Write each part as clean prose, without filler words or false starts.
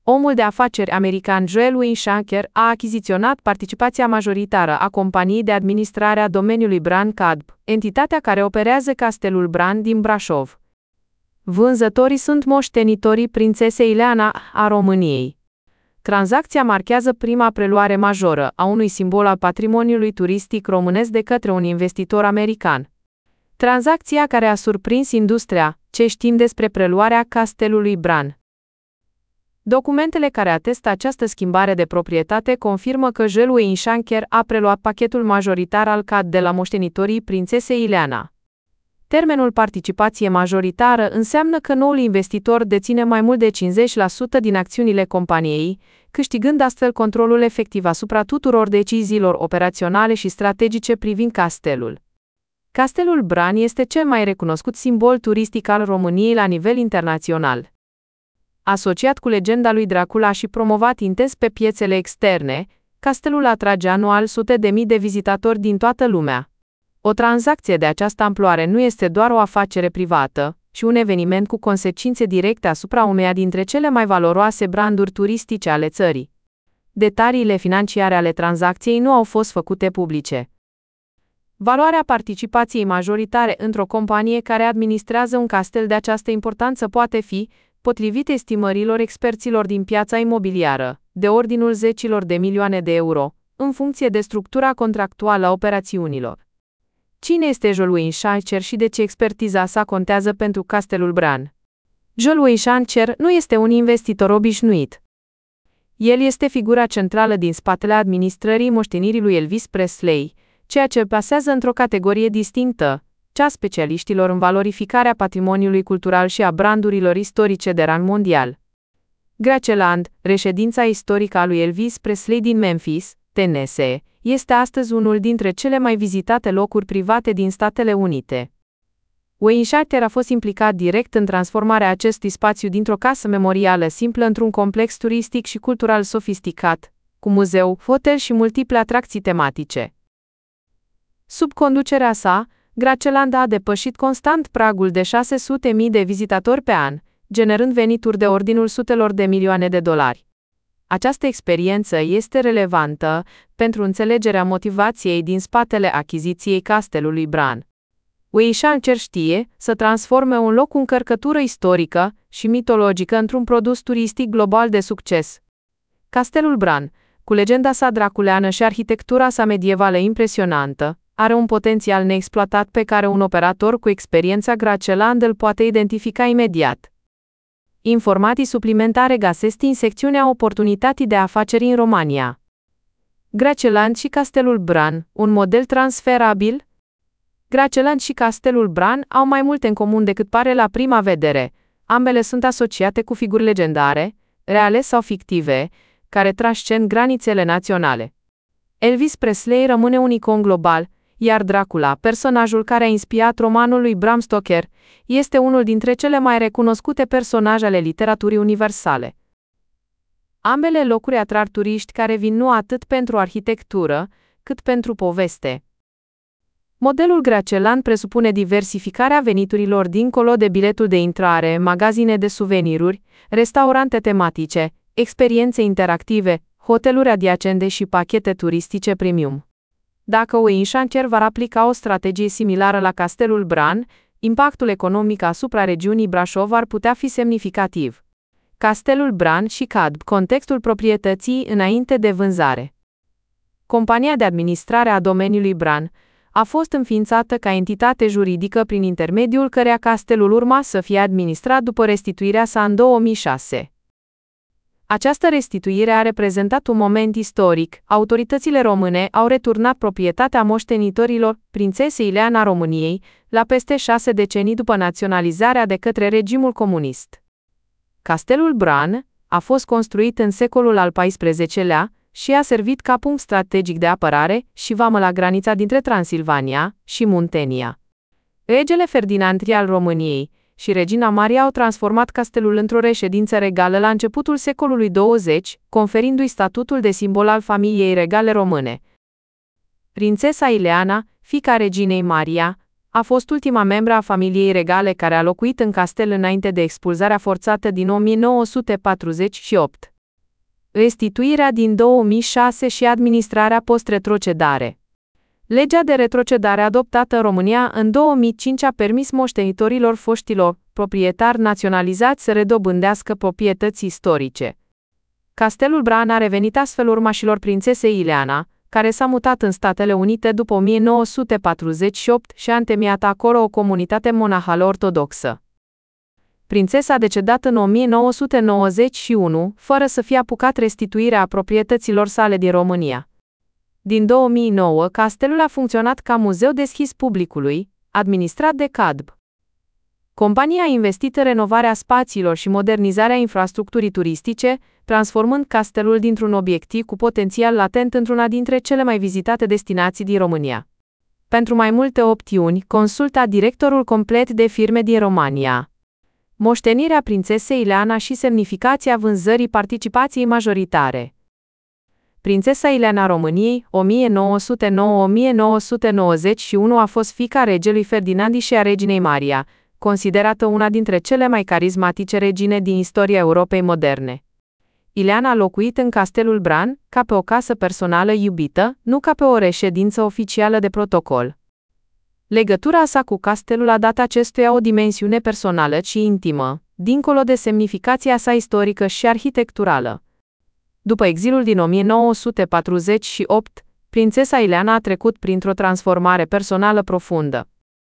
Omul de afaceri american Joel Wayne Shanker a achiziționat participația majoritară a companiei de administrare a domeniului Bran Cadb, entitatea care operează Castelul Bran din Brașov. Vânzătorii sunt moștenitorii prințesei Ileana a României. Tranzacția marchează prima preluare majoră a unui simbol al patrimoniului turistic românesc de către un investitor american. Tranzacția care a surprins industria, ce știm despre preluarea Castelului Bran. Documentele care atestă această schimbare de proprietate confirmă că Joel Wayne Shanker a preluat pachetul majoritar al CAD de la moștenitorii prințesei Ileana. Termenul participație majoritară înseamnă că noul investitor deține mai mult de 50% din acțiunile companiei, câștigând astfel controlul efectiv asupra tuturor deciziilor operaționale și strategice privind castelul. Castelul Bran este cel mai recunoscut simbol turistic al României la nivel internațional. Asociat cu legenda lui Dracula și promovat intens pe piețele externe, castelul atrage anual sute de mii de vizitatori din toată lumea. O tranzacție de această amploare nu este doar o afacere privată, ci un eveniment cu consecințe directe asupra uneia dintre cele mai valoroase branduri turistice ale țării. Detaliile financiare ale tranzacției nu au fost făcute publice. Valoarea participației majoritare într-o companie care administrează un castel de această importanță poate fi, potrivit estimărilor experților din piața imobiliară, de ordinul zecilor de milioane de euro, în funcție de structura contractuală a operațiunilor. Cine este Joel Wayne Shanker și de ce expertiza sa contează pentru Castelul Bran? Joel Wayne Shanker nu este un investitor obișnuit. El este figura centrală din spatele administrării moștenirii lui Elvis Presley, ceea ce îl plasează într-o categorie distinctă, cea a specialiștilor în valorificarea patrimoniului cultural și a brandurilor istorice de rang mondial. Graceland, reședința istorică a lui Elvis Presley din Memphis, Tennessee, este astăzi unul dintre cele mai vizitate locuri private din Statele Unite. Wayne Shanker a fost implicat direct în transformarea acestui spațiu dintr-o casă memorială simplă într-un complex turistic și cultural sofisticat, cu muzeu, hotel și multiple atracții tematice. Sub conducerea sa, Graceland a depășit constant pragul de 600.000 de vizitatori pe an, generând venituri de ordinul sutelor de milioane de dolari. Această experiență este relevantă pentru înțelegerea motivației din spatele achiziției Castelului Bran. Wayne Shanker știe să transforme un loc cu încărcătură istorică și mitologică într-un produs turistic global de succes. Castelul Bran, cu legenda sa draculeană și arhitectura sa medievală impresionantă, are un potențial neexploatat pe care un operator cu experiența Graceland îl poate identifica imediat. Informații suplimentare găsesc în secțiunea Oportunități de afaceri în România. Graceland și Castelul Bran, un model transferabil? Graceland și Castelul Bran au mai multe în comun decât pare la prima vedere. Ambele sunt asociate cu figuri legendare, reale sau fictive, care transcend granițele naționale. Elvis Presley rămâne un icon global, iar Dracula, personajul care a inspirat romanul lui Bram Stoker, este unul dintre cele mai recunoscute personaje ale literaturii universale. Ambele locuri atrag turiști care vin nu atât pentru arhitectură, cât pentru poveste. Modelul Graceland presupune diversificarea veniturilor dincolo de biletul de intrare, magazine de suveniruri, restaurante tematice, experiențe interactive, hoteluri adiacente și pachete turistice premium. Dacă Wayne Shanker va aplica o strategie similară la Castelul Bran, impactul economic asupra regiunii Brașov ar putea fi semnificativ. Castelul Bran și CAD, contextul proprietății înainte de vânzare. Compania de administrare a domeniului Bran a fost înființată ca entitate juridică prin intermediul căreia castelul urma să fie administrat după restituirea sa în 2006. Această restituire a reprezentat un moment istoric. Autoritățile române au returnat proprietatea moștenitorilor prințesei Ileana României la peste 6 decenii după naționalizarea de către regimul comunist. Castelul Bran a fost construit în secolul al XIV-lea și a servit ca punct strategic de apărare și vamă la granița dintre Transilvania și Muntenia. Regele Ferdinand I al României și regina Maria au transformat castelul într-o reședință regală la începutul secolului 20, conferindu-i statutul de simbol al familiei regale române. Prințesa Ileana, fiica reginei Maria, a fost ultima membră a familiei regale care a locuit în castel înainte de expulzarea forțată din 1948. Restituirea din 2006 și administrarea post-retrocedare. Legea de retrocedare adoptată în România în 2005 a permis moștenitorilor foștilor proprietari naționalizați să redobândească proprietăți istorice. Castelul Bran a revenit astfel urmașilor prințesei Ileana, care s-a mutat în Statele Unite după 1948 și a întemeiat acolo o comunitate monahală ortodoxă. Prințesa a decedat în 1991, fără să fie apucat restituirea proprietăților sale din România. Din 2009, castelul a funcționat ca muzeu deschis publicului, administrat de CADB. Compania a investit în renovarea spațiilor și modernizarea infrastructurii turistice, transformând castelul dintr-un obiectiv cu potențial latent într-una dintre cele mai vizitate destinații din România. Pentru mai multe opțiuni, consulta directorul complet de firme din România. Moștenirea prințesei Ileana și semnificația vânzării participației majoritare. Prințesa Ileana României, 1909-1991, a fost fiica regelui Ferdinand și a reginei Maria, considerată una dintre cele mai carismatice regine din istoria Europei moderne. Ileana a locuit în Castelul Bran, ca pe o casă personală iubită, nu ca pe o reședință oficială de protocol. Legătura sa cu castelul a dat acestuia o dimensiune personală și intimă, dincolo de semnificația sa istorică și arhitecturală. După exilul din 1948, prințesa Ileana a trecut printr-o transformare personală profundă.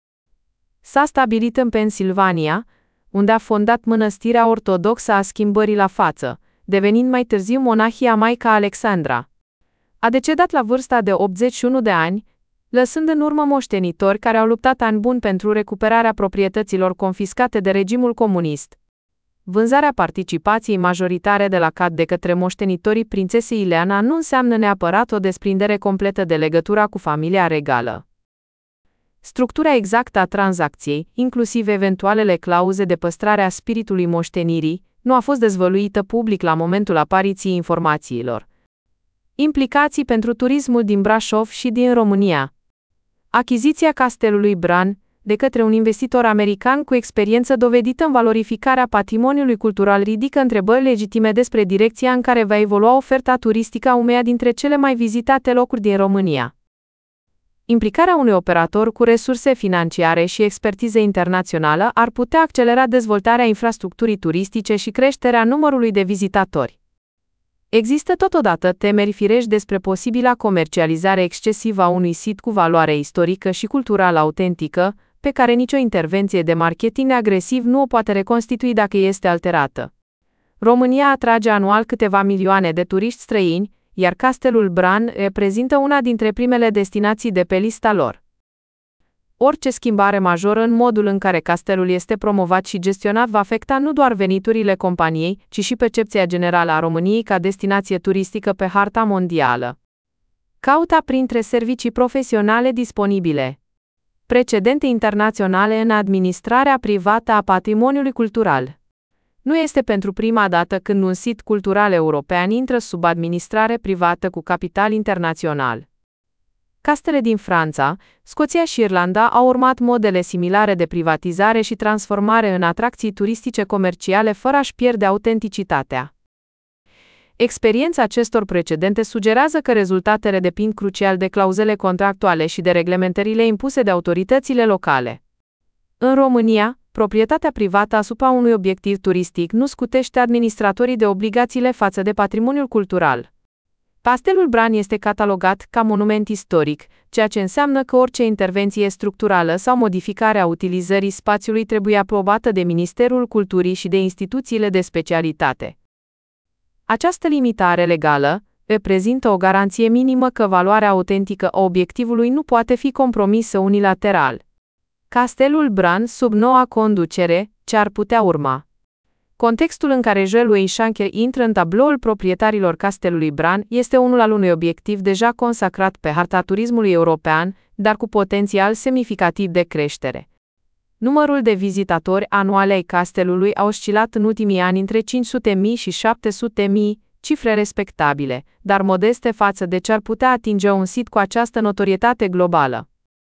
S-a stabilit în Pennsylvania, unde a fondat mănăstirea ortodoxă a Schimbării la Față, devenind mai târziu monahia Maica Alexandra. A decedat la vârsta de 81 de ani, lăsând în urmă moștenitori care au luptat ani buni pentru recuperarea proprietăților confiscate de regimul comunist. Vânzarea participației majoritare de la CAD de către moștenitorii prințesei Ileana nu înseamnă neapărat o desprindere completă de legătura cu familia regală. Structura exactă a tranzacției, inclusiv eventualele clauze de păstrare a spiritului moștenirii, nu a fost dezvăluită public la momentul apariției informațiilor. Implicații pentru turismul din Brașov și din România. Achiziția castelului Bran, de către un investitor american cu experiență dovedită în valorificarea patrimoniului cultural, ridică întrebări legitime despre direcția în care va evolua oferta turistică a uneia dintre cele mai vizitate locuri din România. Implicarea unui operator cu resurse financiare și expertiză internațională ar putea accelera dezvoltarea infrastructurii turistice și creșterea numărului de vizitatori. Există totodată temeri firești despre posibila comercializare excesivă a unui sit cu valoare istorică și culturală autentică, pe care nicio intervenție de marketing agresiv nu o poate reconstitui dacă este alterată. România atrage anual câteva milioane de turiști străini, iar Castelul Bran reprezintă una dintre primele destinații de pe lista lor. Orice schimbare majoră în modul în care castelul este promovat și gestionat va afecta nu doar veniturile companiei, ci și percepția generală a României ca destinație turistică pe harta mondială. Caută printre servicii profesionale disponibile. Precedente internaționale în administrarea privată a patrimoniului cultural. Nu este pentru prima dată când un sit cultural european intră sub administrare privată cu capital internațional. Castele din Franța, Scoția și Irlanda au urmat modele similare de privatizare și transformare în atracții turistice comerciale fără a-și pierde autenticitatea. Experiența acestor precedente sugerează că rezultatele depind crucial de clauzele contractuale și de reglementările impuse de autoritățile locale. În România, proprietatea privată asupra unui obiectiv turistic nu scutește administratorii de obligațiile față de patrimoniul cultural. Castelul Bran este catalogat ca monument istoric, ceea ce înseamnă că orice intervenție structurală sau modificare a utilizării spațiului trebuie aprobată de Ministerul Culturii și de instituțiile de specialitate. Această limitare legală reprezintă o garanție minimă că valoarea autentică a obiectivului nu poate fi compromisă unilateral. Castelul Bran sub noua conducere, ce ar putea urma? Contextul în care Jean-Louis Schanker intră în tabloul proprietarilor Castelului Bran este unul al unui obiectiv deja consacrat pe harta turismului european, dar cu potențial semnificativ de creștere. Numărul de vizitatori anuale ai castelului a oscilat în ultimii ani între 500.000 și 700.000, cifre respectabile, dar modeste față de ce ar putea atinge un sit cu această notorietate globală.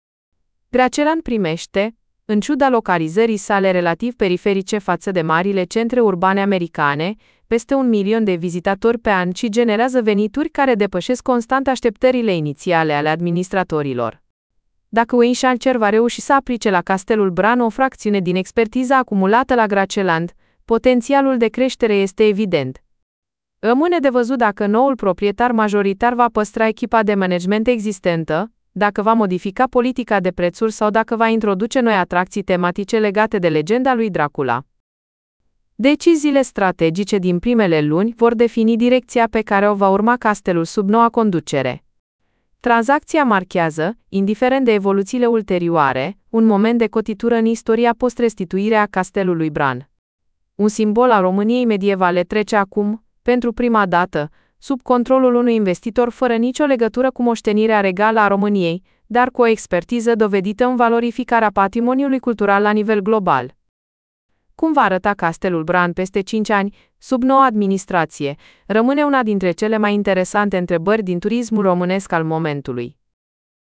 Gracelan primește, în ciuda localizării sale relativ periferice față de marile centre urbane americane, peste 1 milion de vizitatori pe an și generează venituri care depășesc constant așteptările inițiale ale administratorilor. Dacă Wayne Shanker va reuși să aplice la Castelul Bran o fracțiune din expertiza acumulată la Graceland, potențialul de creștere este evident. Rămâne de văzut dacă noul proprietar majoritar va păstra echipa de management existentă, dacă va modifica politica de prețuri sau dacă va introduce noi atracții tematice legate de legenda lui Dracula. Deciziile strategice din primele luni vor defini direcția pe care o va urma castelul sub noua conducere. Tranzacția marchează, indiferent de evoluțiile ulterioare, un moment de cotitură în istoria post-restituirea castelului Bran. Un simbol al României medievale trece acum, pentru prima dată, sub controlul unui investitor fără nicio legătură cu moștenirea regală a României, dar cu o expertiză dovedită în valorificarea patrimoniului cultural la nivel global. Cum va arăta Castelul Bran peste 5 ani, sub noua administrație, rămâne una dintre cele mai interesante întrebări din turismul românesc al momentului.